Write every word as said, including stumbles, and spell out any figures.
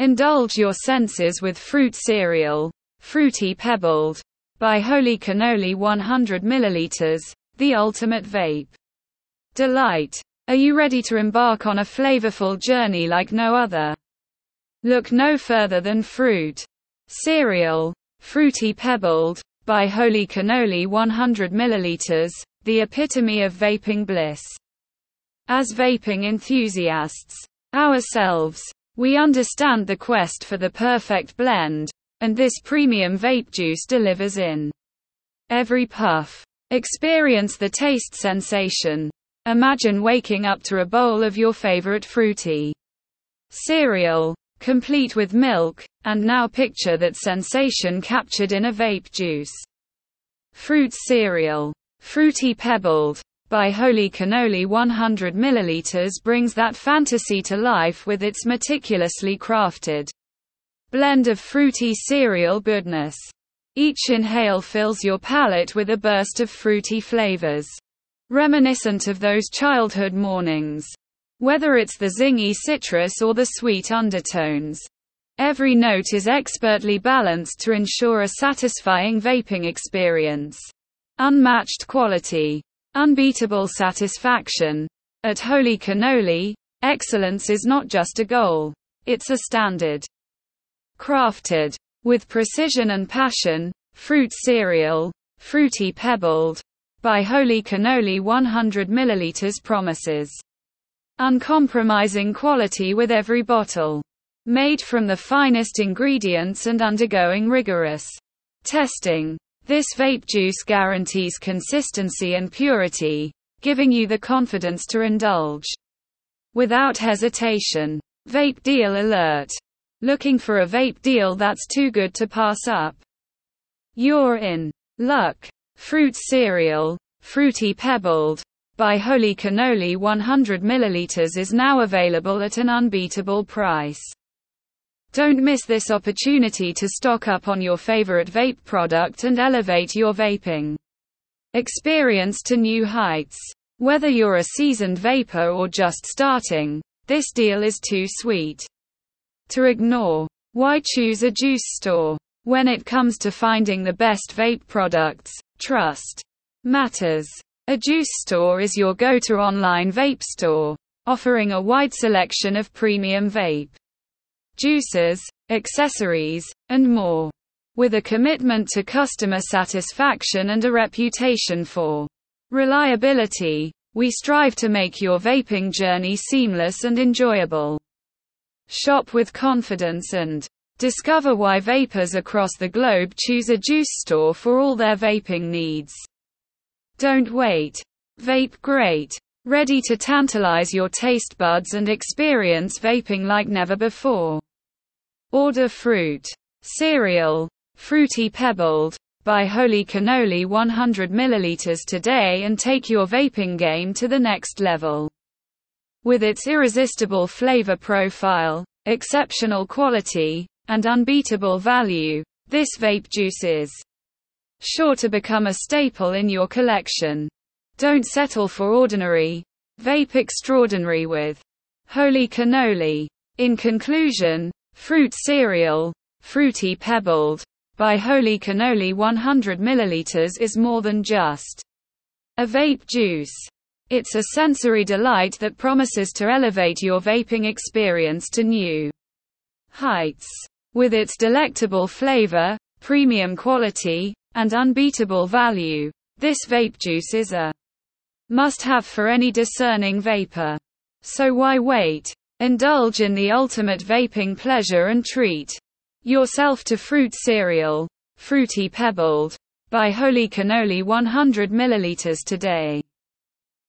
Indulge your senses with fruit cereal, Fruity Pebbled, by Holy Cannoli one hundred milliliters, the ultimate vape delight. Are you ready to embark on a flavorful journey like no other? Look no further than Fruit Cereal, Fruity Pebbled, by Holy Cannoli one hundred milliliters, the epitome of vaping bliss. As vaping enthusiasts ourselves, we understand the quest for the perfect blend, and this premium vape juice delivers in every puff. Experience the taste sensation. Imagine waking up to a bowl of your favorite fruity cereal, complete with milk, and now picture that sensation captured in a vape juice. Fruit Cereal, Fruity Pebbled, by Holy Cannoli one hundred milliliters brings that fantasy to life with its meticulously crafted blend of fruity cereal goodness. Each inhale fills your palate with a burst of fruity flavors, reminiscent of those childhood mornings. Whether it's the zingy citrus or the sweet undertones, every note is expertly balanced to ensure a satisfying vaping experience. Unmatched quality, unbeatable satisfaction. At Holy Cannoli, excellence is not just a goal, it's a standard. Crafted with precision and passion, Fruit Cereal, Fruity Pebbled, by Holy Cannoli one hundred milliliters promises uncompromising quality with every bottle. Made from the finest ingredients and undergoing rigorous testing, this vape juice guarantees consistency and purity, giving you the confidence to indulge without hesitation. Vape deal alert. Looking for a vape deal that's too good to pass up? You're in luck. Fruit Cereal, Fruity Pebbled, by Holy Cannoli one hundred milliliters is now available at an unbeatable price. Don't miss this opportunity to stock up on your favorite vape product and elevate your vaping experience to new heights. Whether you're a seasoned vapor or just starting, this deal is too sweet to ignore. Why choose a juice store? When it comes to finding the best vape products, trust matters. A juice store is your go-to online vape store, offering a wide selection of premium vape juices, accessories, and more. With a commitment to customer satisfaction and a reputation for reliability, we strive to make your vaping journey seamless and enjoyable. Shop with confidence and discover why vapors across the globe choose a juice store for all their vaping needs. Don't wait. Vape great. Ready to tantalize your taste buds and experience vaping like never before. Order Fruit Cereal, Fruity Pebbled, by Holy Cannoli one hundred milliliters today and take your vaping game to the next level. With its irresistible flavor profile, exceptional quality, and unbeatable value, this vape juice is sure to become a staple in your collection. Don't settle for ordinary. Vape extraordinary with Holy Cannoli. In conclusion, Fruit Cereal, Fruity Pebbled, by Holy Cannoli one hundred milliliters is more than just a vape juice. It's a sensory delight that promises to elevate your vaping experience to new heights. With its delectable flavor, premium quality, and unbeatable value, this vape juice is a must-have for any discerning vapor. So why wait? Indulge in the ultimate vaping pleasure and treat yourself to Fruit Cereal, Fruity Pebbled, by Holy Cannoli one hundred milliliters today.